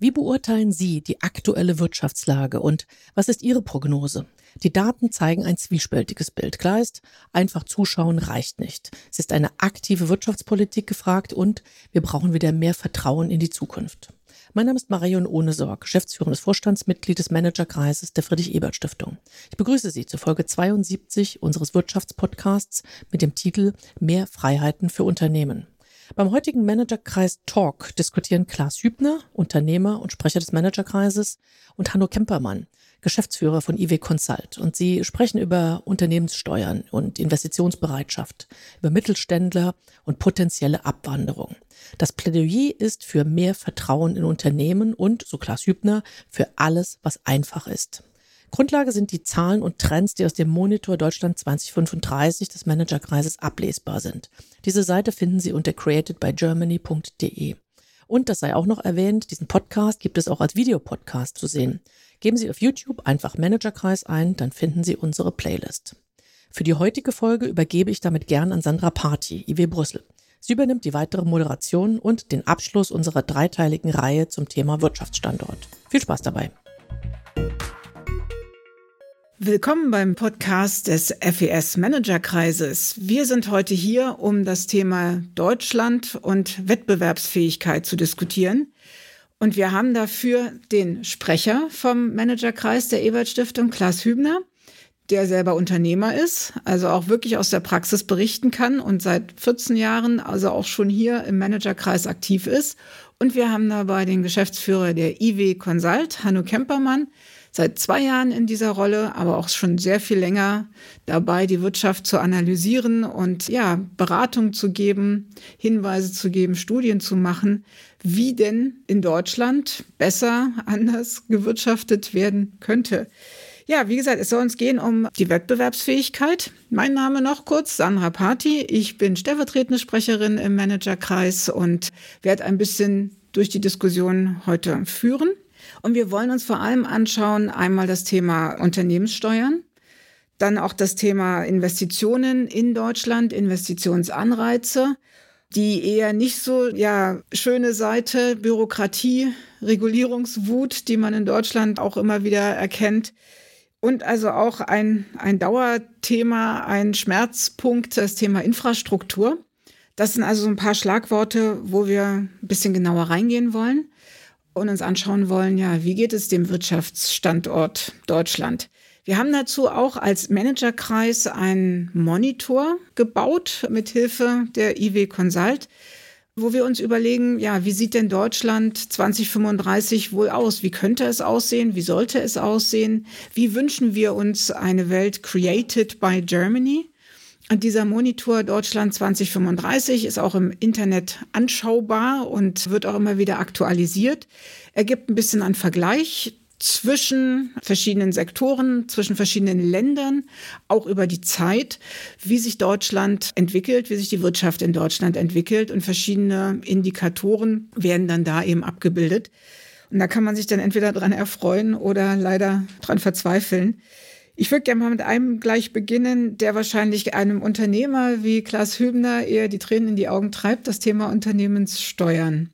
Wie beurteilen Sie die aktuelle Wirtschaftslage und was ist Ihre Prognose? Die Daten zeigen ein zwiespältiges Bild. Klar ist, einfach zuschauen reicht nicht. Es ist eine aktive Wirtschaftspolitik gefragt und wir brauchen wieder mehr Vertrauen in die Zukunft. Mein Name ist Marion Ohnesorg, geschäftsführendes Vorstandsmitglied des Managerkreises der Friedrich-Ebert-Stiftung. Ich begrüße Sie zur Folge 72 unseres Wirtschaftspodcasts mit dem Titel Mehr Freiheiten für Unternehmen. Beim heutigen Managerkreis Talk diskutieren Klaas Hübner, Unternehmer und Sprecher des Managerkreises, und Hanno Kempermann, Geschäftsführer von IW Consult. Und sie sprechen über Unternehmenssteuern und Investitionsbereitschaft, über Mittelständler und potenzielle Abwanderung. Das Plädoyer ist für mehr Vertrauen in Unternehmen und, so Klaas Hübner, für alles, was einfach ist. Grundlage sind die Zahlen und Trends, die aus dem Monitor Deutschland 2035 des Managerkreises ablesbar sind. Diese Seite finden Sie unter createdbygermany.de. Und das sei auch noch erwähnt, diesen Podcast gibt es auch als Videopodcast zu sehen. Geben Sie auf YouTube einfach Managerkreis ein, dann finden Sie unsere Playlist. Für die heutige Folge übergebe ich damit gern an Sandra Party, IW Brüssel. Sie übernimmt die weitere Moderation und den Abschluss unserer dreiteiligen Reihe zum Thema Wirtschaftsstandort. Viel Spaß dabei. Willkommen beim Podcast des FES Managerkreises. Wir sind heute hier, um das Thema Deutschland und Wettbewerbsfähigkeit zu diskutieren. Und wir haben dafür den Sprecher vom Managerkreis der Ebert-Stiftung, Klaas Hübner, der selber Unternehmer ist, also auch wirklich aus der Praxis berichten kann und seit 14 Jahren also auch schon hier im Managerkreis aktiv ist. Und wir haben dabei den Geschäftsführer der IW Consult, Hanno Kempermann, seit 2 Jahren in dieser Rolle, aber auch schon sehr viel länger dabei, die Wirtschaft zu analysieren und Beratung zu geben, Hinweise zu geben, Studien zu machen, wie denn in Deutschland besser, anders gewirtschaftet werden könnte. Ja, wie gesagt, es soll uns gehen um die Wettbewerbsfähigkeit. Mein Name noch kurz, Sandra Party. Ich bin stellvertretende Sprecherin im Managerkreis und werde ein bisschen durch die Diskussion heute führen. Und wir wollen uns vor allem anschauen, einmal das Thema Unternehmenssteuern, dann auch das Thema Investitionen in Deutschland, Investitionsanreize, die eher nicht so schöne Seite, Bürokratie, Regulierungswut, die man in Deutschland auch immer wieder erkennt. Und also auch ein Dauerthema, ein Schmerzpunkt, das Thema Infrastruktur. Das sind also so ein paar Schlagworte, wo wir ein bisschen genauer reingehen wollen und uns anschauen wollen, wie geht es dem Wirtschaftsstandort Deutschland? Wir haben dazu auch als Managerkreis einen Monitor gebaut mit Hilfe der IW Consult, wo wir uns überlegen, wie sieht denn Deutschland 2035 wohl aus? Wie könnte es aussehen? Wie sollte es aussehen? Wie wünschen wir uns eine Welt created by Germany? Und dieser Monitor Deutschland 2035 ist auch im Internet anschaubar und wird auch immer wieder aktualisiert. Er gibt ein bisschen einen Vergleich zwischen verschiedenen Sektoren, zwischen verschiedenen Ländern, auch über die Zeit, wie sich Deutschland entwickelt, wie sich die Wirtschaft in Deutschland entwickelt, und verschiedene Indikatoren werden dann da eben abgebildet. Und da kann man sich dann entweder dran erfreuen oder leider dran verzweifeln. Ich würde gerne mal mit einem gleich beginnen, der wahrscheinlich einem Unternehmer wie Klaas Hübner eher die Tränen in die Augen treibt, das Thema Unternehmenssteuern.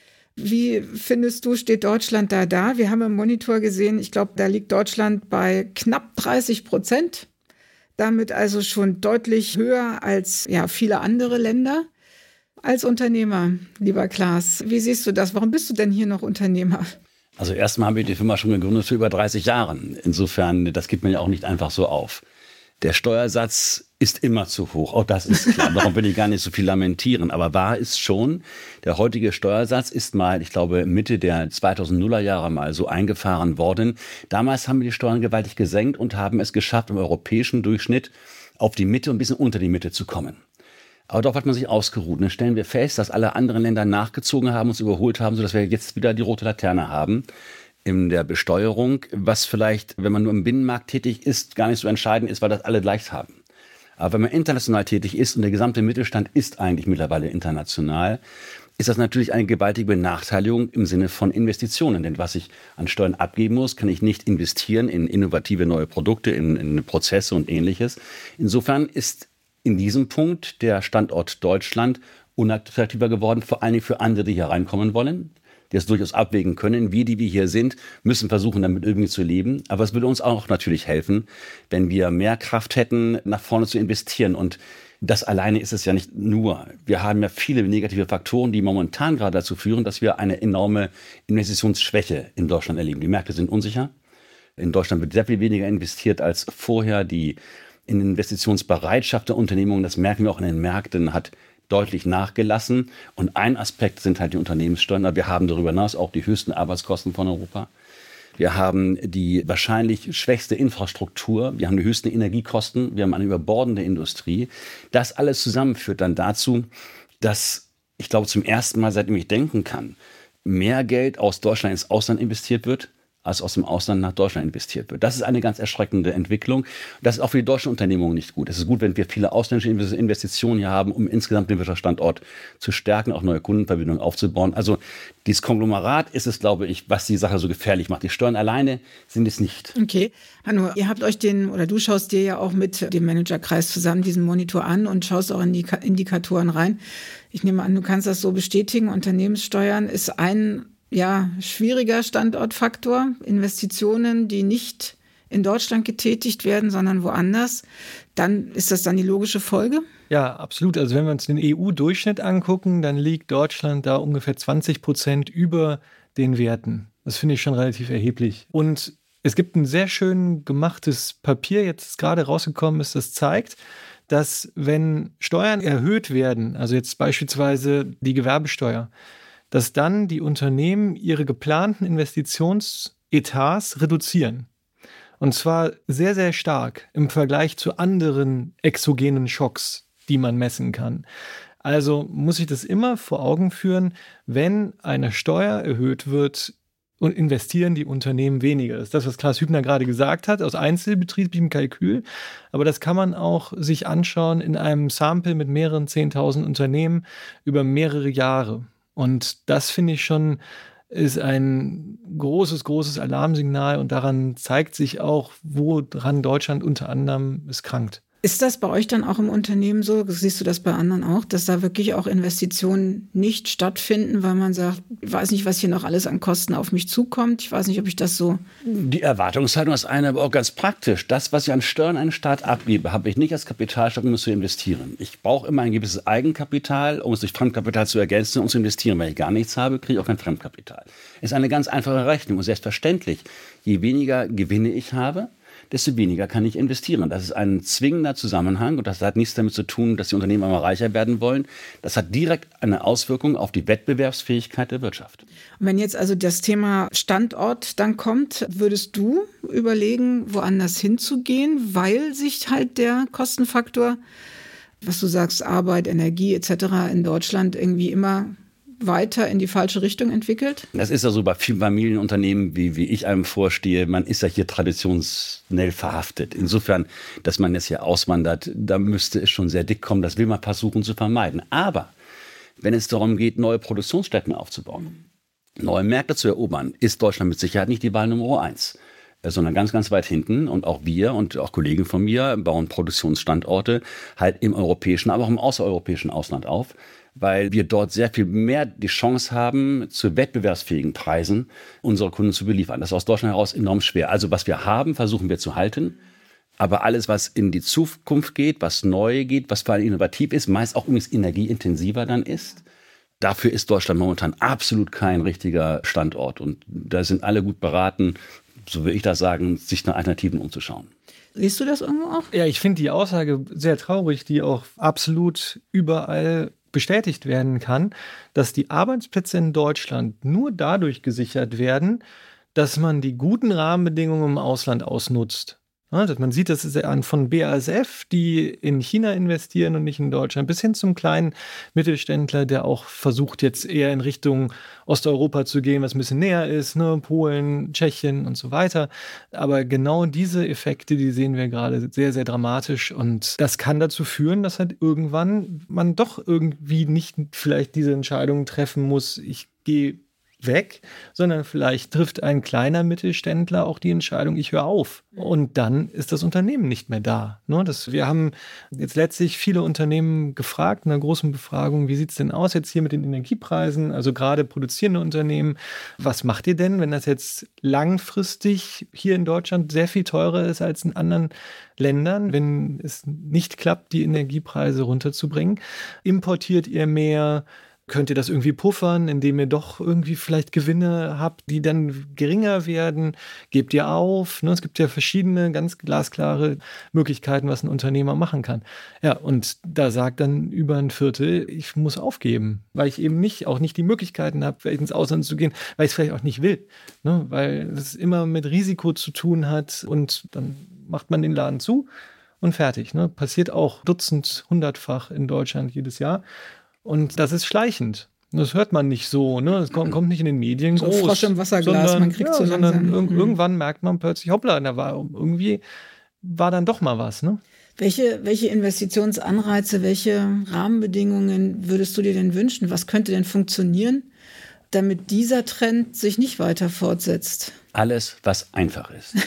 Wie findest du, steht Deutschland da? Wir haben im Monitor gesehen, ich glaube, da liegt Deutschland bei knapp 30%. Damit also schon deutlich höher als viele andere Länder. Als Unternehmer, lieber Klaas, wie siehst du das? Warum bist du denn hier noch Unternehmer? Also erstmal haben wir die Firma schon gegründet für über 30 Jahren. Insofern, das gibt man ja auch nicht einfach so auf. Der Steuersatz ist immer zu hoch, auch das ist klar. Darum will ich gar nicht so viel lamentieren. Aber wahr ist schon, der heutige Steuersatz ist mal, ich glaube, Mitte der 2000er Jahre mal so eingefahren worden. Damals haben wir die Steuern gewaltig gesenkt und haben es geschafft, im europäischen Durchschnitt auf die Mitte und ein bisschen unter die Mitte zu kommen. Aber doch hat man sich ausgeruht. Dann stellen wir fest, dass alle anderen Länder nachgezogen haben, uns überholt haben, sodass wir jetzt wieder die rote Laterne haben in der Besteuerung, was vielleicht, wenn man nur im Binnenmarkt tätig ist, gar nicht so entscheidend ist, weil das alle gleich haben. Aber wenn man international tätig ist und der gesamte Mittelstand ist eigentlich mittlerweile international, ist das natürlich eine gewaltige Benachteiligung im Sinne von Investitionen. Denn was ich an Steuern abgeben muss, kann ich nicht investieren in innovative neue Produkte, in Prozesse und Ähnliches. Insofern ist in diesem Punkt der Standort Deutschland unattraktiver geworden, vor allen Dingen für andere, die hier reinkommen wollen. die das durchaus abwägen können. Wir, die wir hier sind, müssen versuchen, damit irgendwie zu leben. Aber es würde uns auch natürlich helfen, wenn wir mehr Kraft hätten, nach vorne zu investieren. Und das alleine ist es ja nicht nur. Wir haben ja viele negative Faktoren, die momentan gerade dazu führen, dass wir eine enorme Investitionsschwäche in Deutschland erleben. Die Märkte sind unsicher. In Deutschland wird sehr viel weniger investiert als vorher. Die Investitionsbereitschaft der Unternehmungen, das merken wir auch in den Märkten, hat deutlich nachgelassen. Und ein Aspekt sind halt die Unternehmenssteuern. Aber wir haben darüber hinaus auch die höchsten Arbeitskosten von Europa. Wir haben die wahrscheinlich schwächste Infrastruktur. Wir haben die höchsten Energiekosten. Wir haben eine überbordende Industrie. Das alles zusammen führt dann dazu, dass, ich glaube, zum ersten Mal, seitdem ich denken kann, mehr Geld aus Deutschland ins Ausland investiert wird, als aus dem Ausland nach Deutschland investiert wird. Das ist eine ganz erschreckende Entwicklung. Das ist auch für die deutschen Unternehmungen nicht gut. Es ist gut, wenn wir viele ausländische Investitionen hier haben, um insgesamt den Wirtschaftsstandort zu stärken, auch neue Kundenverbindungen aufzubauen. Also dieses Konglomerat ist es, glaube ich, was die Sache so gefährlich macht. Die Steuern alleine sind es nicht. Okay. Hanno, ihr habt euch du schaust dir ja auch mit dem Managerkreis zusammen diesen Monitor an und schaust auch in die Indikatoren rein. Ich nehme an, du kannst das so bestätigen. Unternehmenssteuern ist ein schwieriger Standortfaktor. Investitionen, die nicht in Deutschland getätigt werden, sondern woanders. Dann ist das dann die logische Folge? Ja, absolut. Also wenn wir uns den EU-Durchschnitt angucken, dann liegt Deutschland da ungefähr 20% über den Werten. Das finde ich schon relativ erheblich. Und es gibt ein sehr schön gemachtes Papier, jetzt gerade rausgekommen ist, das zeigt, dass wenn Steuern erhöht werden, also jetzt beispielsweise die Gewerbesteuer, dass dann die Unternehmen ihre geplanten Investitionsetats reduzieren. Und zwar sehr, sehr stark im Vergleich zu anderen exogenen Schocks, die man messen kann. Also muss ich das immer vor Augen führen, wenn eine Steuer erhöht wird, und investieren die Unternehmen weniger. Das ist das, was Klaas Hübner gerade gesagt hat, aus einzelbetrieblichem Kalkül. Aber das kann man auch sich anschauen in einem Sample mit mehreren 10.000 Unternehmen über mehrere Jahre. Und das finde ich schon ist ein großes Alarmsignal und daran zeigt sich auch, woran Deutschland unter anderem es krankt. Ist das bei euch dann auch im Unternehmen so? Siehst du das bei anderen auch, dass da wirklich auch Investitionen nicht stattfinden, weil man sagt, ich weiß nicht, was hier noch alles an Kosten auf mich zukommt. Ich weiß nicht, ob ich das so... Die Erwartungshaltung ist eine, aber auch ganz praktisch. Das, was ich an Steuern an den Staat abgebe, habe ich nicht als Kapitalstock, um es zu investieren. Ich brauche immer ein gewisses Eigenkapital, um es durch Fremdkapital zu ergänzen und zu investieren. Wenn ich gar nichts habe, kriege ich auch kein Fremdkapital. Ist eine ganz einfache Rechnung und selbstverständlich, je weniger Gewinne ich habe, desto weniger kann ich investieren. Das ist ein zwingender Zusammenhang und das hat nichts damit zu tun, dass die Unternehmen einmal reicher werden wollen. Das hat direkt eine Auswirkung auf die Wettbewerbsfähigkeit der Wirtschaft. Und wenn jetzt also das Thema Standort dann kommt, würdest du überlegen, woanders hinzugehen, weil sich halt der Kostenfaktor, was du sagst, Arbeit, Energie etc. in Deutschland irgendwie immer weiter in die falsche Richtung entwickelt? Das ist ja so bei vielen Familienunternehmen, wie ich einem vorstehe. Man ist ja hier traditionell verhaftet. Insofern, dass man jetzt hier auswandert, da müsste es schon sehr dick kommen. Das will man versuchen zu vermeiden. Aber wenn es darum geht, neue Produktionsstätten aufzubauen, neue Märkte zu erobern, ist Deutschland mit Sicherheit nicht die Wahl Nummer 1. Sondern ganz, ganz weit hinten. Und auch wir und auch Kollegen von mir bauen Produktionsstandorte halt im europäischen, aber auch im außereuropäischen Ausland auf, weil wir dort sehr viel mehr die Chance haben, zu wettbewerbsfähigen Preisen unsere Kunden zu beliefern. Das ist aus Deutschland heraus enorm schwer. Also was wir haben, versuchen wir zu halten. Aber alles, was in die Zukunft geht, was neu geht, was vor allem innovativ ist, meist auch übrigens energieintensiver dann ist, dafür ist Deutschland momentan absolut kein richtiger Standort. Und da sind alle gut beraten, so würde ich das sagen, sich nach Alternativen umzuschauen. Siehst du das irgendwo auch? Ja, ich finde die Aussage sehr traurig, die auch absolut überall bestätigt werden kann, dass die Arbeitsplätze in Deutschland nur dadurch gesichert werden, dass man die guten Rahmenbedingungen im Ausland ausnutzt. Ja, man sieht das von BASF, die in China investieren und nicht in Deutschland, bis hin zum kleinen Mittelständler, der auch versucht, jetzt eher in Richtung Osteuropa zu gehen, was ein bisschen näher ist, ne? Polen, Tschechien und so weiter. Aber genau diese Effekte, die sehen wir gerade sehr, sehr dramatisch. Und das kann dazu führen, dass halt irgendwann man doch irgendwie nicht vielleicht diese Entscheidung treffen muss, ich gehe weg, sondern vielleicht trifft ein kleiner Mittelständler auch die Entscheidung, ich höre auf. Und dann ist das Unternehmen nicht mehr da. Wir haben jetzt letztlich viele Unternehmen gefragt, in einer großen Befragung, wie sieht es denn aus jetzt hier mit den Energiepreisen, also gerade produzierende Unternehmen, was macht ihr denn, wenn das jetzt langfristig hier in Deutschland sehr viel teurer ist als in anderen Ländern, wenn es nicht klappt, die Energiepreise runterzubringen? Importiert ihr mehr? Könnt ihr das irgendwie puffern, indem ihr doch irgendwie vielleicht Gewinne habt, die dann geringer werden? Gebt ihr auf? Es gibt ja verschiedene ganz glasklare Möglichkeiten, was ein Unternehmer machen kann. Ja, und da sagt dann über ein Viertel, ich muss aufgeben, weil ich eben auch nicht die Möglichkeiten habe, vielleicht ins Ausland zu gehen, weil ich es vielleicht auch nicht will, weil es immer mit Risiko zu tun hat und dann macht man den Laden zu und fertig. Passiert auch hundertfach in Deutschland jedes Jahr. Und das ist schleichend. Das hört man nicht so. Das kommt nicht in den Medien so groß. Frosch im Wasserglas, sondern, man kriegt so langsam. Irgendwann merkt man plötzlich, hoppla, irgendwie war dann doch mal was. Welche Investitionsanreize, welche Rahmenbedingungen würdest du dir denn wünschen? Was könnte denn funktionieren, damit dieser Trend sich nicht weiter fortsetzt? Alles, was einfach ist.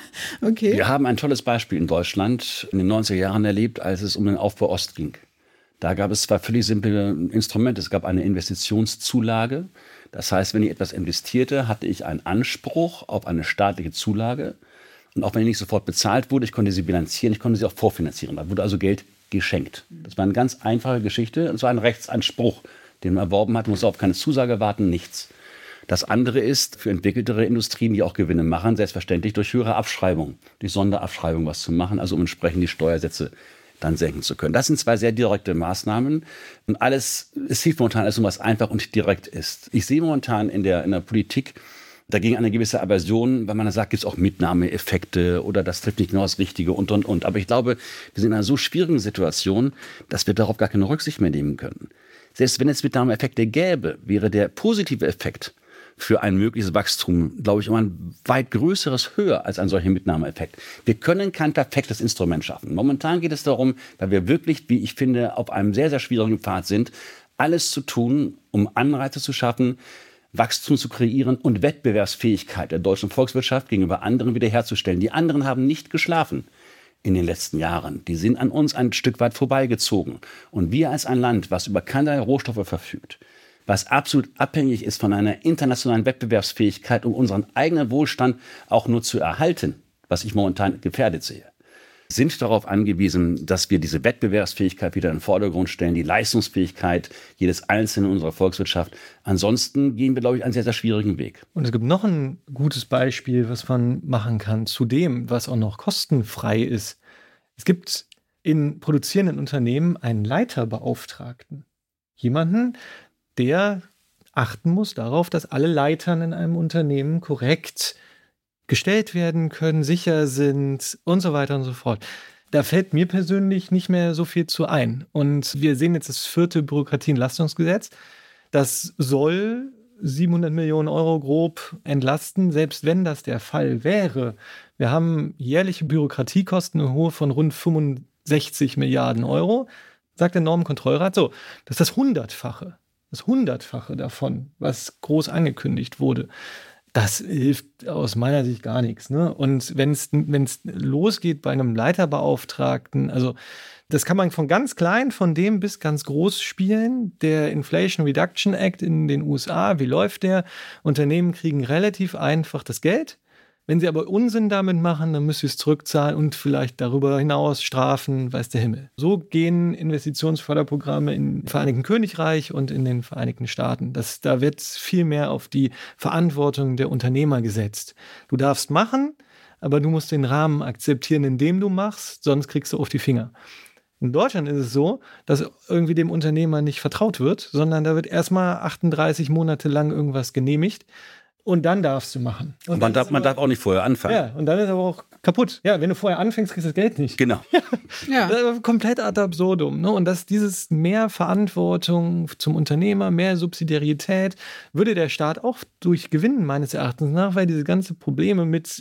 Okay. Wir haben ein tolles Beispiel in Deutschland in den 90er Jahren erlebt, als es um den Aufbau Ost ging. Da gab es zwei völlig simple Instrumente. Es gab eine Investitionszulage. Das heißt, wenn ich etwas investierte, hatte ich einen Anspruch auf eine staatliche Zulage. Und auch wenn die nicht sofort bezahlt wurde, ich konnte sie bilanzieren, ich konnte sie auch vorfinanzieren. Da wurde also Geld geschenkt. Das war eine ganz einfache Geschichte. Und zwar ein Rechtsanspruch, den man erworben hat. Man musste auf keine Zusage warten, nichts. Das andere ist für entwickeltere Industrien, die auch Gewinne machen, selbstverständlich durch höhere Abschreibung, durch Sonderabschreibung was zu machen, also um entsprechend die Steuersätze dann senken zu können. Das sind zwei sehr direkte Maßnahmen. Und es hilft momentan alles, was einfach und direkt ist. Ich sehe momentan in der Politik dagegen eine gewisse Aversion, weil man dann sagt, gibt es auch Mitnahmeeffekte oder das trifft nicht genau das Richtige und. Aber ich glaube, wir sind in einer so schwierigen Situation, dass wir darauf gar keine Rücksicht mehr nehmen können. Selbst wenn es Mitnahmeeffekte gäbe, wäre der positive Effekt für ein mögliches Wachstum, glaube ich, immer ein weit größeres höher als ein solcher Mitnahmeeffekt. Wir können kein perfektes Instrument schaffen. Momentan geht es darum, weil wir wirklich, wie ich finde, auf einem sehr, sehr schwierigen Pfad sind, alles zu tun, um Anreize zu schaffen, Wachstum zu kreieren und Wettbewerbsfähigkeit der deutschen Volkswirtschaft gegenüber anderen wiederherzustellen. Die anderen haben nicht geschlafen in den letzten Jahren. Die sind an uns ein Stück weit vorbeigezogen. Und wir als ein Land, was über keinerlei Rohstoffe verfügt, was absolut abhängig ist von einer internationalen Wettbewerbsfähigkeit, um unseren eigenen Wohlstand auch nur zu erhalten, was ich momentan gefährdet sehe, sind darauf angewiesen, dass wir diese Wettbewerbsfähigkeit wieder in den Vordergrund stellen, die Leistungsfähigkeit jedes Einzelnen in unserer Volkswirtschaft. Ansonsten gehen wir, glaube ich, einen sehr, sehr schwierigen Weg. Und es gibt noch ein gutes Beispiel, was man machen kann, zu dem, was auch noch kostenfrei ist. Es gibt in produzierenden Unternehmen einen Leiterbeauftragten. Jemanden, der achten muss darauf, dass alle Leitern in einem Unternehmen korrekt gestellt werden können, sicher sind und so weiter und so fort. Da fällt mir persönlich nicht mehr so viel zu ein. Und wir sehen jetzt das 4. Bürokratieentlastungsgesetz. Das soll 700 Millionen Euro grob entlasten, selbst wenn das der Fall wäre. Wir haben jährliche Bürokratiekosten in Höhe von rund 65 Milliarden Euro, sagt der Normenkontrollrat. So, das ist das Hundertfache. Das Hundertfache davon, was groß angekündigt wurde. Das hilft aus meiner Sicht gar nichts. Und wenn es losgeht bei einem Leiterbeauftragten, also das kann man von ganz klein, von dem bis ganz groß spielen. Der Inflation Reduction Act in den USA, wie läuft der? Unternehmen kriegen relativ einfach das Geld. Wenn sie aber Unsinn damit machen, dann müssen sie es zurückzahlen und vielleicht darüber hinaus strafen, weiß der Himmel. So gehen Investitionsförderprogramme im Vereinigten Königreich und in den Vereinigten Staaten. Da wird viel mehr auf die Verantwortung der Unternehmer gesetzt. Du darfst machen, aber du musst den Rahmen akzeptieren, in dem du machst, sonst kriegst du auf die Finger. In Deutschland ist es so, dass irgendwie dem Unternehmer nicht vertraut wird, sondern da wird erstmal 38 Monate lang irgendwas genehmigt. Und dann darfst du machen. Und man darf auch nicht vorher anfangen. Ja, und dann ist aber auch kaputt. Ja, wenn du vorher anfängst, kriegst du das Geld nicht. Genau. Ja. Das ist komplett ad absurdum. Ne? Und dieses mehr Verantwortung zum Unternehmer, mehr Subsidiarität, würde der Staat auch durchgewinnen, meines Erachtens nach, weil diese ganzen Probleme mit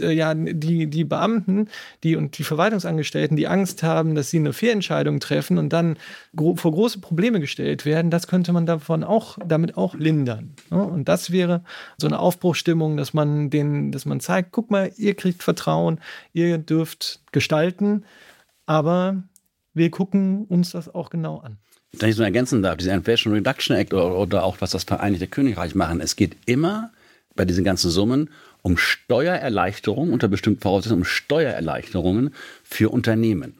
die Beamten und die Verwaltungsangestellten, die Angst haben, dass sie eine Fehlentscheidung treffen und dann vor große Probleme gestellt werden, das könnte man damit auch lindern. Ne? Und das wäre so eine Aufbruchsstimmung, dass man zeigt, guck mal, ihr kriegt Vertrauen, ihr dürft gestalten, aber wir gucken uns das auch genau an. Wenn ich so ergänzen darf, dieser Inflation Reduction Act oder auch was das Vereinigte Königreich machen, es geht immer bei diesen ganzen Summen um Steuererleichterungen, unter bestimmten Voraussetzungen, um Steuererleichterungen für Unternehmen.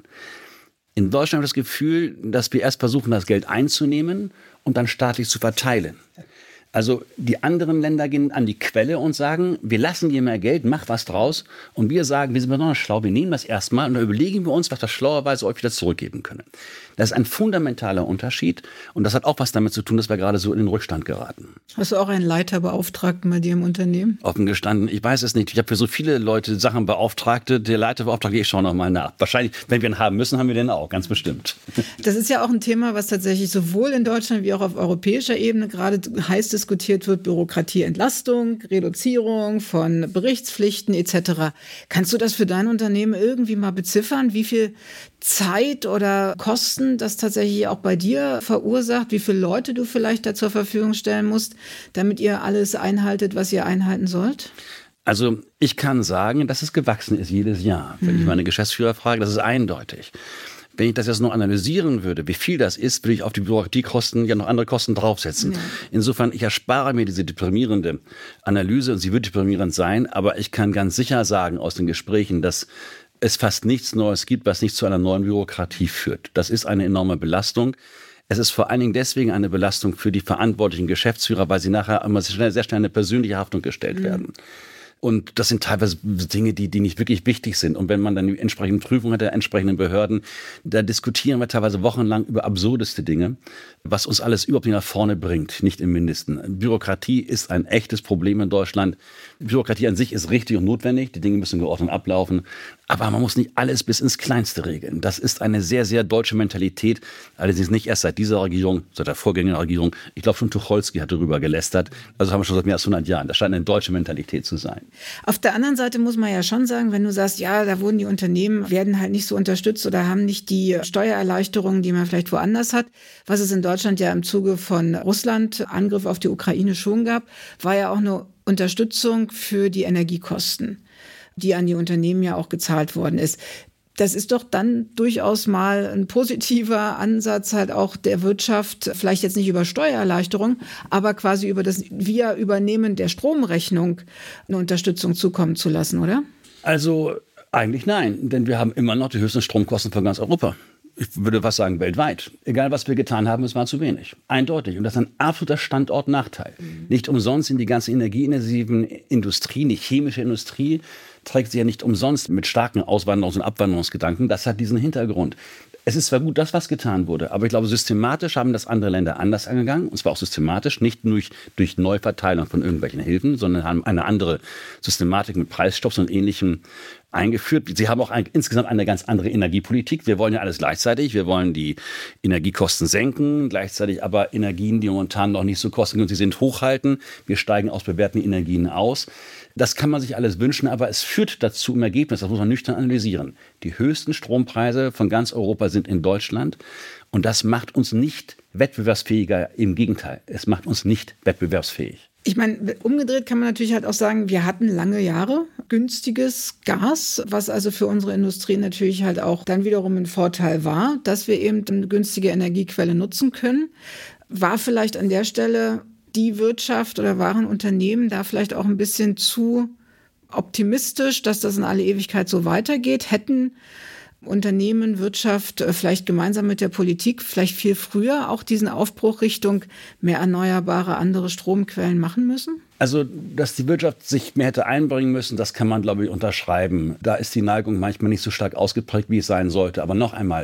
In Deutschland habe ich das Gefühl, dass wir erst versuchen, das Geld einzunehmen und dann staatlich zu verteilen. Also die anderen Länder gehen an die Quelle und sagen, wir lassen dir mehr Geld, mach was draus. Und wir sagen, wir sind besonders schlau, wir nehmen das erstmal und dann überlegen wir uns, was wir schlauerweise euch wieder zurückgeben können. Das ist ein fundamentaler Unterschied und das hat auch was damit zu tun, dass wir gerade so in den Rückstand geraten. Hast du auch einen Leiterbeauftragten bei dir im Unternehmen? Offen gestanden, ich weiß es nicht. Ich habe für so viele Leute Sachen Beauftragte. Der Leiterbeauftragte, ich schaue noch mal nach. Wahrscheinlich, wenn wir ihn haben müssen, haben wir den auch, ganz bestimmt. Das ist ja auch ein Thema, was tatsächlich sowohl in Deutschland wie auch auf europäischer Ebene gerade heiß diskutiert wird. Bürokratieentlastung, Reduzierung von Berichtspflichten etc. Kannst du das für dein Unternehmen irgendwie mal beziffern, wie viel Zeit oder Kosten das tatsächlich auch bei dir verursacht, wie viele Leute du vielleicht da zur Verfügung stellen musst, damit ihr alles einhaltet, was ihr einhalten sollt? Also ich kann sagen, dass es gewachsen ist jedes Jahr. Wenn ich meine Geschäftsführer frage, das ist eindeutig. Wenn ich das jetzt noch analysieren würde, wie viel das ist, würde ich auf die Bürokratiekosten ja noch andere Kosten draufsetzen. Ja. Insofern, ich erspare mir diese deprimierende Analyse und sie wird deprimierend sein, aber ich kann ganz sicher sagen aus den Gesprächen, dass es fast nichts Neues gibt, was nicht zu einer neuen Bürokratie führt. Das ist eine enorme Belastung. Es ist vor allen Dingen deswegen eine Belastung für die verantwortlichen Geschäftsführer, weil sie nachher immer sehr schnell eine persönliche Haftung gestellt werden. Und das sind teilweise Dinge, die nicht wirklich wichtig sind. Und wenn man dann die entsprechenden Prüfungen hat der entsprechenden Behörden, da diskutieren wir teilweise wochenlang über absurdeste Dinge, was uns alles überhaupt nicht nach vorne bringt, nicht im Mindesten. Bürokratie ist ein echtes Problem in Deutschland. Bürokratie an sich ist richtig und notwendig. Die Dinge müssen geordnet ablaufen. Aber man muss nicht alles bis ins Kleinste regeln. Das ist eine sehr, sehr deutsche Mentalität. Allerdings nicht erst seit dieser Regierung, seit der Vorgängerregierung. Ich glaube, schon Tucholsky hat darüber gelästert. Also haben wir schon seit mehr als 100 Jahren. Das scheint eine deutsche Mentalität zu sein. Auf der anderen Seite muss man ja schon sagen, wenn du sagst, ja, da wurden die Unternehmen, werden halt nicht so unterstützt oder haben nicht die Steuererleichterungen, die man vielleicht woanders hat. Was es in Deutschland ja im Zuge von Russland, Angriff auf die Ukraine schon gab, war ja auch eine Unterstützung für die Energiekosten, die an die Unternehmen ja auch gezahlt worden ist. Das ist doch dann durchaus mal ein positiver Ansatz halt auch der Wirtschaft, vielleicht jetzt nicht über Steuererleichterung, aber quasi über das Übernehmen der Stromrechnung eine Unterstützung zukommen zu lassen, oder? Also eigentlich nein, denn wir haben immer noch die höchsten Stromkosten von ganz Europa. Ich würde was sagen, weltweit. Egal, was wir getan haben, es war zu wenig. Eindeutig. Und das ist ein absoluter Standortnachteil. Nicht umsonst sind die ganzen energieintensiven Industrien, die chemische Industrie, trägt sie ja nicht umsonst mit starken Auswanderungs- und Abwanderungsgedanken. Das hat diesen Hintergrund. Es ist zwar gut, dass was getan wurde, aber ich glaube, systematisch haben das andere Länder anders angegangen. Und zwar auch systematisch, nicht nur durch Neuverteilung von irgendwelchen Hilfen, sondern haben eine andere Systematik mit Preisstopps und Ähnlichem eingeführt. Sie haben auch insgesamt eine ganz andere Energiepolitik. Wir wollen ja alles gleichzeitig. Wir wollen die Energiekosten senken, gleichzeitig aber Energien, die momentan noch nicht so kostengünstig sind, hochhalten. Wir steigen aus bewährten Energien aus. Das kann man sich alles wünschen, aber es führt dazu im Ergebnis, das muss man nüchtern analysieren. Die höchsten Strompreise von ganz Europa sind in Deutschland und das macht uns nicht wettbewerbsfähiger. Im Gegenteil, es macht uns nicht wettbewerbsfähig. Ich meine, umgedreht kann man natürlich halt auch sagen, wir hatten lange Jahre günstiges Gas, was also für unsere Industrie natürlich halt auch dann wiederum ein Vorteil war, dass wir eben eine günstige Energiequelle nutzen können. War vielleicht an der Stelle die Wirtschaft oder waren Unternehmen da vielleicht auch ein bisschen zu optimistisch, dass das in alle Ewigkeit so weitergeht? Hätten Unternehmen, Wirtschaft vielleicht gemeinsam mit der Politik vielleicht viel früher auch diesen Aufbruch Richtung mehr erneuerbare, andere Stromquellen machen müssen? Also, dass die Wirtschaft sich mehr hätte einbringen müssen, das kann man, glaube ich, unterschreiben. Da ist die Neigung manchmal nicht so stark ausgeprägt, wie es sein sollte. Aber noch einmal,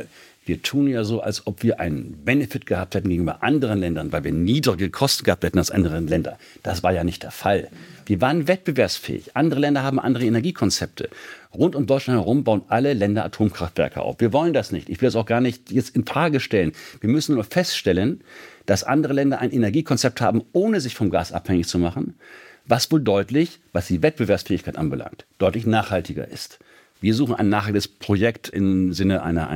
Wir tun ja so, als ob wir einen Benefit gehabt hätten gegenüber anderen Ländern, weil wir niedrige Kosten gehabt hätten als andere Länder. Das war ja nicht der Fall. Wir waren wettbewerbsfähig. Andere Länder haben andere Energiekonzepte. Rund um Deutschland herum bauen alle Länder Atomkraftwerke auf. Wir wollen das nicht. Ich will das auch gar nicht jetzt in Frage stellen. Wir müssen nur feststellen, dass andere Länder ein Energiekonzept haben, ohne sich vom Gas abhängig zu machen, was wohl deutlich, was die Wettbewerbsfähigkeit anbelangt, deutlich nachhaltiger ist. Wir suchen ein nachhaltiges Projekt im Sinne einer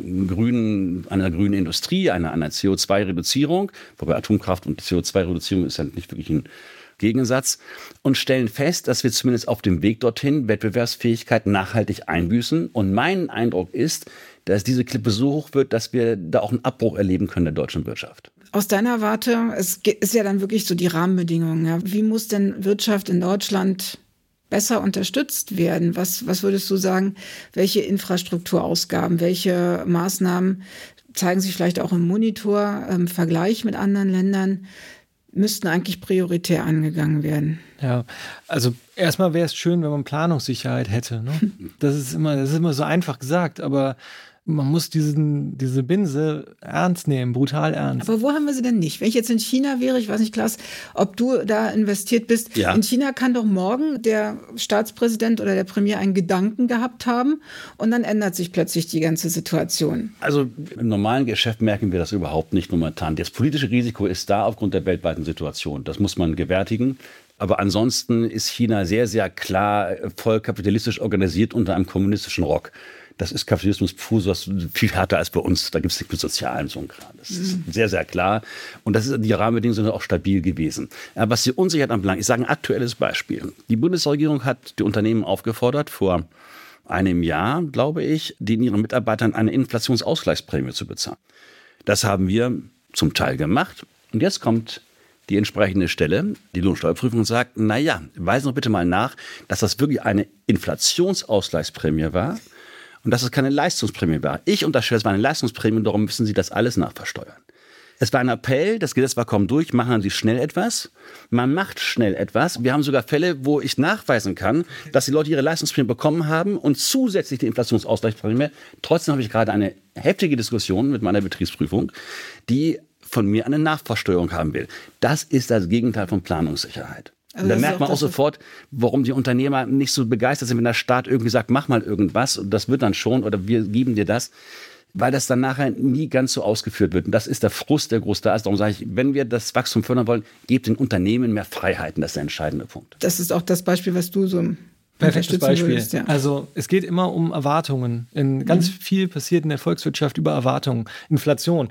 grünen Industrie, einer CO2-Reduzierung, wobei Atomkraft und CO2-Reduzierung ist ja nicht wirklich ein Gegensatz, und stellen fest, dass wir zumindest auf dem Weg dorthin Wettbewerbsfähigkeit nachhaltig einbüßen. Und mein Eindruck ist, dass diese Klippe so hoch wird, dass wir da auch einen Abbruch erleben können der deutschen Wirtschaft. Aus deiner Warte, es ist ja dann wirklich so die Rahmenbedingungen. Ja. Wie muss denn Wirtschaft in Deutschland besser unterstützt werden? Was würdest du sagen, welche Infrastrukturausgaben, welche Maßnahmen zeigen sich vielleicht auch im Monitor, im Vergleich mit anderen Ländern, müssten eigentlich prioritär angegangen werden? Ja, also erstmal wäre es schön, wenn man Planungssicherheit hätte. Ne? Das ist immer so einfach gesagt, aber man muss diese Binse ernst nehmen, brutal ernst. Aber wo haben wir sie denn nicht? Wenn ich jetzt in China wäre, ich weiß nicht, Klaas, ob du da investiert bist. Ja. In China kann doch morgen der Staatspräsident oder der Premier einen Gedanken gehabt haben und dann ändert sich plötzlich die ganze Situation. Also im normalen Geschäft merken wir das überhaupt nicht momentan. Das politische Risiko ist da aufgrund der weltweiten Situation. Das muss man gewärtigen. Aber ansonsten ist China sehr, sehr klar voll kapitalistisch organisiert unter einem kommunistischen Rock. Das ist Kapitalismus pur, das ist viel härter als bei uns. Da gibt es nicht mit Sozialen so ein Kram. Das ist sehr, sehr klar. Und die Rahmenbedingungen sind auch stabil gewesen. Aber was die Unsicherheit anbelangt, ich sage ein aktuelles Beispiel. Die Bundesregierung hat die Unternehmen aufgefordert, vor einem Jahr, glaube ich, ihren Mitarbeitern eine Inflationsausgleichsprämie zu bezahlen. Das haben wir zum Teil gemacht. Und jetzt kommt die entsprechende Stelle, die Lohnsteuerprüfung, und sagt, naja, weisen doch bitte mal nach, dass das wirklich eine Inflationsausgleichsprämie war. Und dass es keine Leistungsprämie war. Ich unterstelle, es war eine Leistungsprämie und darum müssen Sie das alles nachversteuern. Es war ein Appell, das Gesetz war kaum durch, machen Sie schnell etwas. Man macht schnell etwas. Wir haben sogar Fälle, wo ich nachweisen kann, dass die Leute ihre Leistungsprämie bekommen haben und zusätzlich die Inflationsausgleichsprämie. Trotzdem habe ich gerade eine heftige Diskussion mit meiner Betriebsprüfung, die von mir eine Nachversteuerung haben will. Das ist das Gegenteil von Planungssicherheit. Also da merkt man auch sofort, warum die Unternehmer nicht so begeistert sind, wenn der Staat irgendwie sagt, mach mal irgendwas und das wird dann schon oder wir geben dir das, weil das dann nachher nie ganz so ausgeführt wird. Und das ist der Frust, der groß da ist. Darum sage ich, wenn wir das Wachstum fördern wollen, gebt den Unternehmen mehr Freiheiten. Das ist der entscheidende Punkt. Das ist auch das Beispiel, was du so perfektes Beispiel. Würdest, ja. Also es geht immer um Erwartungen. Ganz viel passiert in der Volkswirtschaft über Erwartungen. Inflation.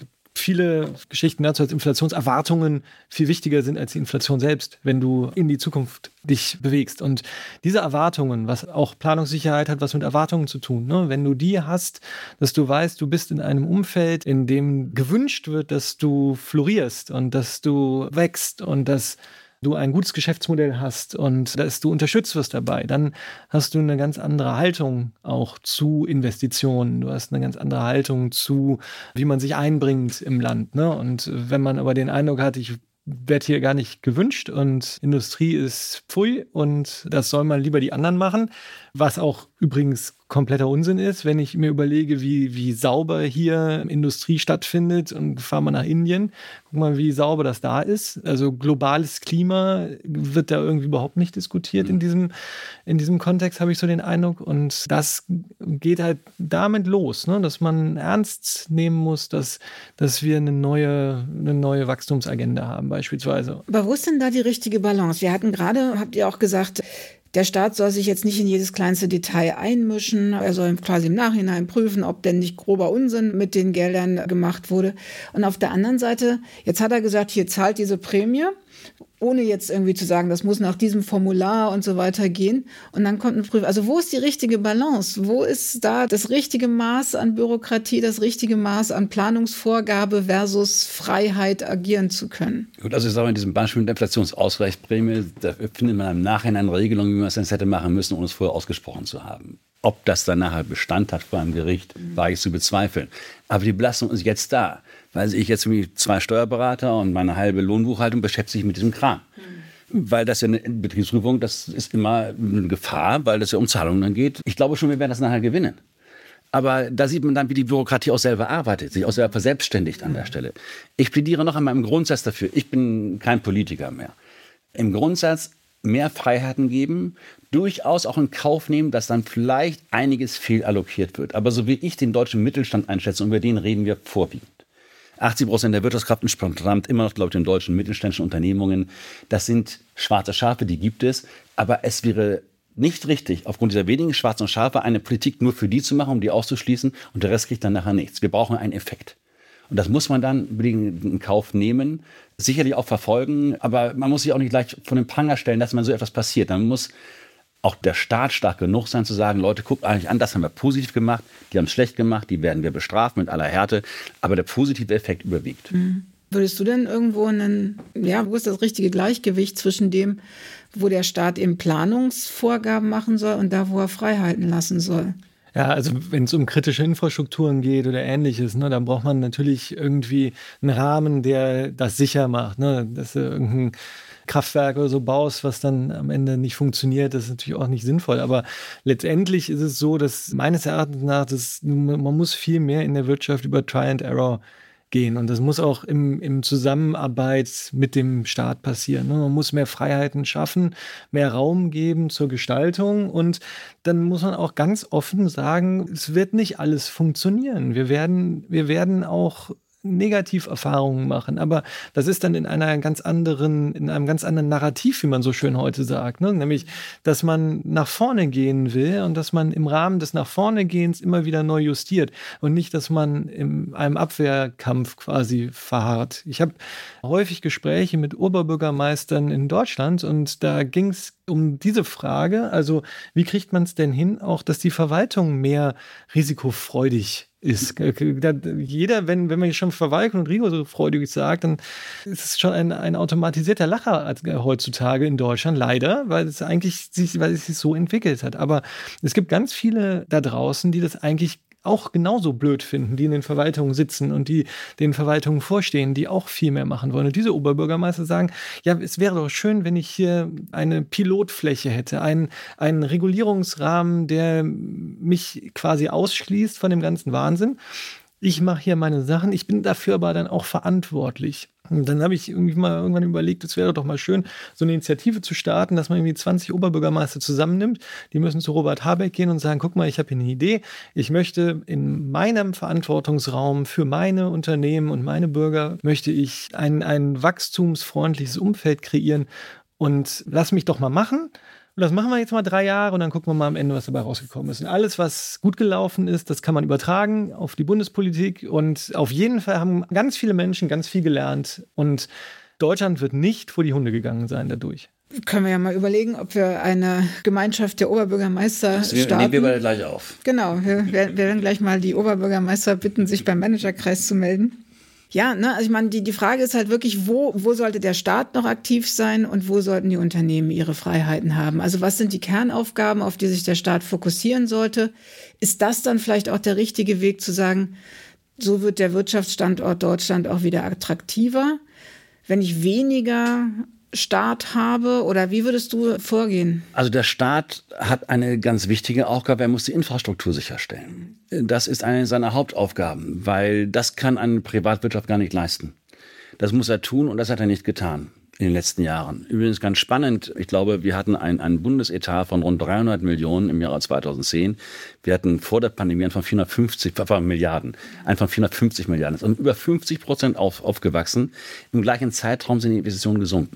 Viele Geschichten dazu, als Inflationserwartungen viel wichtiger sind als die Inflation selbst, wenn du in die Zukunft dich bewegst. Und diese Erwartungen, was auch Planungssicherheit hat, was mit Erwartungen zu tun. Ne? Wenn du die hast, dass du weißt, du bist in einem Umfeld, in dem gewünscht wird, dass du florierst und dass du wächst und dass du ein gutes Geschäftsmodell hast und dass du unterstützt wirst dabei, dann hast du eine ganz andere Haltung auch zu Investitionen. Du hast eine ganz andere Haltung zu, wie man sich einbringt im Land. Ne? Und wenn man aber den Eindruck hat, ich werde hier gar nicht gewünscht und Industrie ist pfui und das soll mal lieber die anderen machen, was auch übrigens kompletter Unsinn ist, wenn ich mir überlege, wie sauber hier Industrie stattfindet und fahre mal nach Indien, guck mal, wie sauber das da ist. Also globales Klima wird da irgendwie überhaupt nicht diskutiert in diesem Kontext, habe ich so den Eindruck. Und das geht halt damit los, ne? Dass man ernst nehmen muss, dass wir eine neue Wachstumsagenda haben beispielsweise. Aber wo ist denn da die richtige Balance? Wir hatten gerade, habt ihr auch gesagt, der Staat soll sich jetzt nicht in jedes kleinste Detail einmischen. Er soll quasi im Nachhinein prüfen, ob denn nicht grober Unsinn mit den Geldern gemacht wurde. Und auf der anderen Seite, jetzt hat er gesagt, hier zahlt diese Prämie, ohne jetzt irgendwie zu sagen, das muss nach diesem Formular und so weiter gehen. Und dann kommt eine Prüfung. Also wo ist die richtige Balance? Wo ist da das richtige Maß an Bürokratie, das richtige Maß an Planungsvorgabe versus Freiheit, agieren zu können? Gut, also ich sage mal, in diesem Beispiel mit der Inflationsausgleichsprämie, da findet man im Nachhinein Regelungen, wie man es denn hätte machen müssen, ohne es vorher ausgesprochen zu haben. Ob das dann nachher Bestand hat vor einem Gericht, wage ich zu bezweifeln. Aber die Belastung ist jetzt da. Weil ich jetzt wie 2 Steuerberater und meine halbe Lohnbuchhaltung beschäftige sich mit diesem Kram. Weil das ja eine Betriebsprüfung, das ist immer eine Gefahr, weil das ja um Zahlungen dann geht. Ich glaube schon, wir werden das nachher gewinnen. Aber da sieht man dann, wie die Bürokratie auch selber arbeitet, sich auch selber verselbstständigt an der Stelle. Ich plädiere noch einmal im Grundsatz dafür, ich bin kein Politiker mehr. Im Grundsatz mehr Freiheiten geben, durchaus auch in Kauf nehmen, dass dann vielleicht einiges fehlallokiert wird. Aber so wie ich den deutschen Mittelstand einschätze, und über den reden wir vorwiegend. 80% der Wirtschaftskraft entstammt immer noch, glaube ich, den deutschen mittelständischen Unternehmungen. Das sind schwarze Schafe, die gibt es. Aber es wäre nicht richtig, aufgrund dieser wenigen schwarzen Schafe eine Politik nur für die zu machen, um die auszuschließen, und der Rest kriegt dann nachher nichts. Wir brauchen einen Effekt. Und das muss man dann in Kauf nehmen, sicherlich auch verfolgen, aber man muss sich auch nicht gleich von den Pranger stellen, dass man so etwas passiert. Dann muss auch der Staat stark genug sein, zu sagen, Leute, guckt eigentlich an, das haben wir positiv gemacht, die haben es schlecht gemacht, die werden wir bestrafen mit aller Härte, aber der positive Effekt überwiegt. Würdest du denn irgendwo wo ist das richtige Gleichgewicht zwischen dem, wo der Staat eben Planungsvorgaben machen soll und da, wo er Freiheiten lassen soll? Ja, also wenn es um kritische Infrastrukturen geht oder Ähnliches, ne, dann braucht man natürlich irgendwie einen Rahmen, der das sicher macht. Ne? Dass du irgendein Kraftwerk oder so baust, was dann am Ende nicht funktioniert, das ist natürlich auch nicht sinnvoll. Aber letztendlich ist es so, dass meines Erachtens nach, man muss viel mehr in der Wirtschaft über Try and Error gehen. Und das muss auch im Zusammenarbeit mit dem Staat passieren. Man muss mehr Freiheiten schaffen, mehr Raum geben zur Gestaltung. Und dann muss man auch ganz offen sagen, es wird nicht alles funktionieren. Wir werden auch Negativerfahrungen machen, aber das ist dann in einem ganz anderen Narrativ, wie man so schön heute sagt, ne? Nämlich, dass man nach vorne gehen will und dass man im Rahmen des nach vorne Gehens immer wieder neu justiert und nicht, dass man in einem Abwehrkampf quasi verharrt. Ich habe häufig Gespräche mit Oberbürgermeistern in Deutschland und da ging es um diese Frage, also wie kriegt man es denn hin, auch dass die Verwaltung mehr risikofreudig ist. Jeder, wenn man schon Verwaltung und risikofreudig sagt, dann ist es schon ein automatisierter Lacher heutzutage in Deutschland, leider, weil es sich so entwickelt hat. Aber es gibt ganz viele da draußen, die das eigentlich auch genauso blöd finden, die in den Verwaltungen sitzen und die den Verwaltungen vorstehen, die auch viel mehr machen wollen. Und diese Oberbürgermeister sagen, ja, es wäre doch schön, wenn ich hier eine Pilotfläche hätte, einen Regulierungsrahmen, der mich quasi ausschließt von dem ganzen Wahnsinn. Ich mache hier meine Sachen, ich bin dafür aber dann auch verantwortlich. Und dann habe ich irgendwann überlegt, es wäre doch mal schön, so eine Initiative zu starten, dass man irgendwie 20 Oberbürgermeister zusammennimmt. Die müssen zu Robert Habeck gehen und sagen, guck mal, ich habe hier eine Idee. Ich möchte in meinem Verantwortungsraum für meine Unternehmen und meine Bürger, möchte ich ein wachstumsfreundliches Umfeld kreieren und lass mich doch mal machen. Und das machen wir jetzt mal 3 Jahre und dann gucken wir mal am Ende, was dabei rausgekommen ist. Und alles, was gut gelaufen ist, das kann man übertragen auf die Bundespolitik. Und auf jeden Fall haben ganz viele Menschen ganz viel gelernt. Und Deutschland wird nicht vor die Hunde gegangen sein dadurch. Können wir ja mal überlegen, ob wir eine Gemeinschaft der Oberbürgermeister starten. Nehmen wir beide gleich auf. Genau, wir werden gleich mal die Oberbürgermeister bitten, sich beim Managerkreis zu melden. Ja, ne, also ich meine, die Frage ist halt wirklich, wo sollte der Staat noch aktiv sein und wo sollten die Unternehmen ihre Freiheiten haben? Also was sind die Kernaufgaben, auf die sich der Staat fokussieren sollte? Ist das dann vielleicht auch der richtige Weg zu sagen, so wird der Wirtschaftsstandort Deutschland auch wieder attraktiver? Wenn ich weniger Staat habe, oder wie würdest du vorgehen? Also der Staat hat eine ganz wichtige Aufgabe, er muss die Infrastruktur sicherstellen. Das ist eine seiner Hauptaufgaben, weil das kann eine Privatwirtschaft gar nicht leisten. Das muss er tun und das hat er nicht getan in den letzten Jahren. Übrigens ganz spannend, ich glaube, wir hatten einen Bundesetat von rund 300 Millionen im Jahre 2010. Wir hatten vor der Pandemie einen von 450 Milliarden. Einen von 450 Milliarden. Das ist um über 50% aufgewachsen. Im gleichen Zeitraum sind die Investitionen gesunken.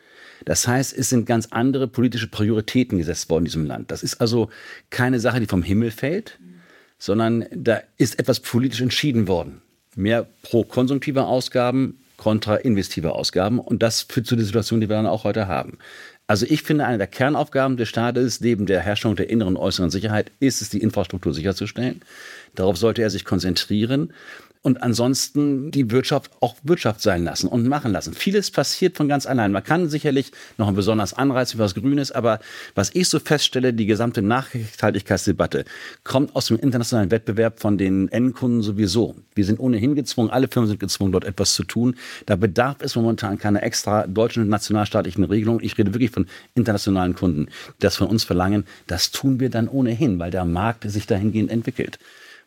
Das heißt, es sind ganz andere politische Prioritäten gesetzt worden in diesem Land. Das ist also keine Sache, die vom Himmel fällt, sondern da ist etwas politisch entschieden worden. Mehr pro konsumtive Ausgaben, kontra investive Ausgaben. Und das führt zu der Situation, die wir dann auch heute haben. Also ich finde, eine der Kernaufgaben des Staates, neben der Herstellung der inneren und äußeren Sicherheit, ist es, die Infrastruktur sicherzustellen. Darauf sollte er sich konzentrieren. Und ansonsten die Wirtschaft auch Wirtschaft sein lassen und machen lassen. Vieles passiert von ganz allein. Man kann sicherlich noch einen besonders Anreiz für was Grünes, aber was ich so feststelle, die gesamte Nachhaltigkeitsdebatte kommt aus dem internationalen Wettbewerb von den Endkunden sowieso. Wir sind ohnehin gezwungen, alle Firmen sind gezwungen, dort etwas zu tun. Da bedarf es momentan keiner extra deutschen nationalstaatlichen Regelung. Ich rede wirklich von internationalen Kunden, die das von uns verlangen. Das tun wir dann ohnehin, weil der Markt sich dahingehend entwickelt.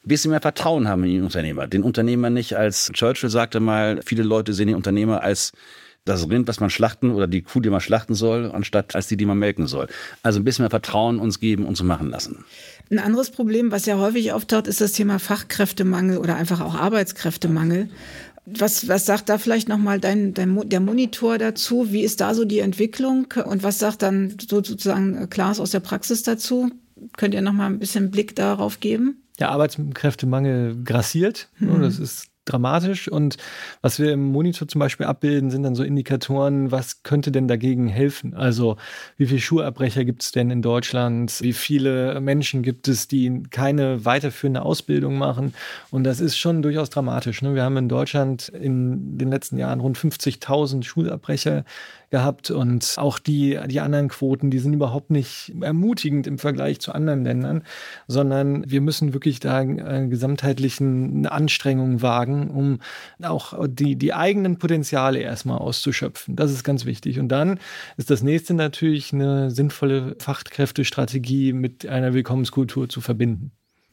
ein bisschen mehr Vertrauen haben in den Unternehmer. Den Unternehmer nicht als, Churchill sagte mal, viele Leute sehen den Unternehmer als das Rind, was man schlachten oder die Kuh, die man schlachten soll, anstatt als die man melken soll. Also ein bisschen mehr Vertrauen uns geben und so machen lassen. Ein anderes Problem, was ja häufig auftaucht, ist das Thema Fachkräftemangel oder einfach auch Arbeitskräftemangel. Was sagt da vielleicht nochmal der Monitor dazu? Wie ist da so die Entwicklung? Und was sagt dann sozusagen Klaas aus der Praxis dazu? Könnt ihr nochmal ein bisschen Blick darauf geben? Der Arbeitskräftemangel grassiert. Das ist dramatisch. Und was wir im Monitor zum Beispiel abbilden, sind dann so Indikatoren, was könnte denn dagegen helfen? Also wie viele Schulabbrecher gibt es denn in Deutschland? Wie viele Menschen gibt es, die keine weiterführende Ausbildung machen? Und das ist schon durchaus dramatisch. Wir haben in Deutschland in den letzten Jahren rund 50.000 Schulabbrecher gehabt und auch die anderen Quoten, die sind überhaupt nicht ermutigend im Vergleich zu anderen Ländern, sondern wir müssen wirklich da gesamtheitlichen Anstrengungen wagen, um auch die eigenen Potenziale erstmal auszuschöpfen. Das ist ganz wichtig. Und dann ist das nächste natürlich eine sinnvolle Fachkräftestrategie mit einer Willkommenskultur zu verbinden.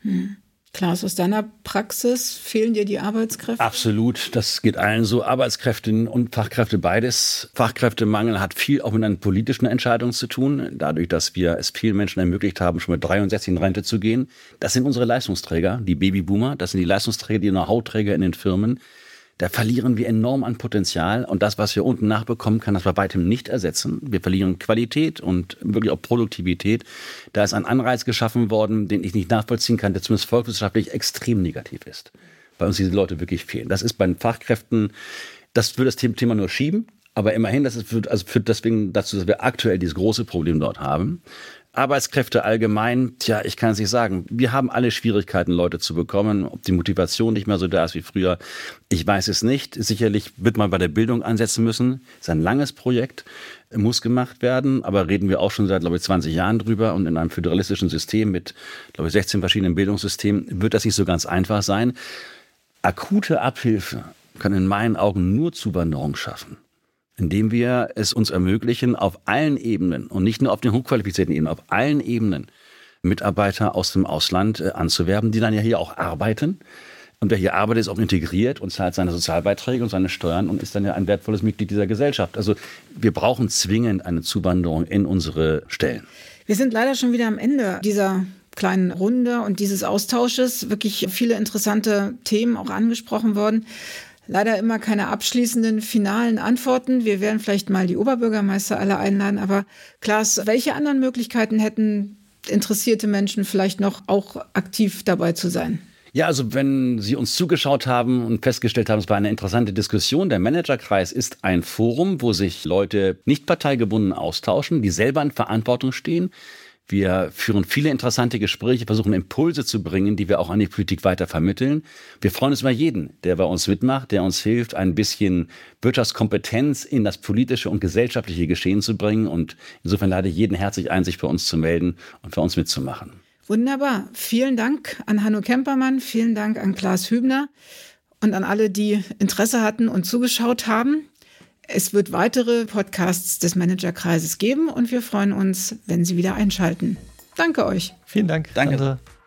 Klaas, aus deiner Praxis fehlen dir die Arbeitskräfte? Absolut, das geht allen so. Arbeitskräfte und Fachkräfte beides. Fachkräftemangel hat viel auch mit einer politischen Entscheidung zu tun. Dadurch, dass wir es vielen Menschen ermöglicht haben, schon mit 63 in Rente zu gehen. Das sind unsere Leistungsträger, die Babyboomer. Das sind die Leistungsträger, die Know-how-Träger in den Firmen. Da verlieren wir enorm an Potenzial und das, was wir unten nachbekommen, kann das bei weitem nicht ersetzen. Wir verlieren Qualität und wirklich auch Produktivität. Da ist ein Anreiz geschaffen worden, den ich nicht nachvollziehen kann, der zumindest volkswirtschaftlich extrem negativ ist. Bei uns diese Leute wirklich fehlen. Das ist bei den Fachkräften, das würde das Thema nur schieben, aber immerhin, das führt deswegen dazu, dass wir aktuell dieses große Problem dort haben. Arbeitskräfte allgemein, ich kann es nicht sagen. Wir haben alle Schwierigkeiten, Leute zu bekommen. Ob die Motivation nicht mehr so da ist wie früher, ich weiß es nicht. Sicherlich wird man bei der Bildung ansetzen müssen. Es ist ein langes Projekt, muss gemacht werden. Aber reden wir auch schon seit, 20 Jahren drüber. Und in einem föderalistischen System mit, 16 verschiedenen Bildungssystemen wird das nicht so ganz einfach sein. Akute Abhilfe kann in meinen Augen nur Zuwanderung schaffen, indem wir es uns ermöglichen, auf allen Ebenen und nicht nur auf den hochqualifizierten Ebenen, auf allen Ebenen Mitarbeiter aus dem Ausland anzuwerben, die dann ja hier auch arbeiten. Und wer hier arbeitet, ist auch integriert und zahlt seine Sozialbeiträge und seine Steuern und ist dann ja ein wertvolles Mitglied dieser Gesellschaft. Also wir brauchen zwingend eine Zuwanderung in unsere Stellen. Wir sind leider schon wieder am Ende dieser kleinen Runde und dieses Austausches. Wirklich viele interessante Themen auch angesprochen worden. Leider immer keine abschließenden, finalen Antworten. Wir werden vielleicht mal die Oberbürgermeister alle einladen. Aber Klaas, welche anderen Möglichkeiten hätten interessierte Menschen vielleicht noch auch aktiv dabei zu sein? Ja, also wenn Sie uns zugeschaut haben und festgestellt haben, es war eine interessante Diskussion, der Managerkreis ist ein Forum, wo sich Leute nicht parteigebunden austauschen, die selber in Verantwortung stehen. Wir führen viele interessante Gespräche, versuchen Impulse zu bringen, die wir auch an die Politik weiter vermitteln. Wir freuen uns über jeden, der bei uns mitmacht, der uns hilft, ein bisschen Wirtschaftskompetenz in das politische und gesellschaftliche Geschehen zu bringen. Und insofern lade ich jeden herzlich ein, sich bei uns zu melden und für uns mitzumachen. Wunderbar. Vielen Dank an Hanno Kempermann, vielen Dank an Klaas Hübner und an alle, die Interesse hatten und zugeschaut haben. Es wird weitere Podcasts des Managerkreises geben und wir freuen uns, wenn Sie wieder einschalten. Danke euch. Vielen Dank. Danke. Sandra.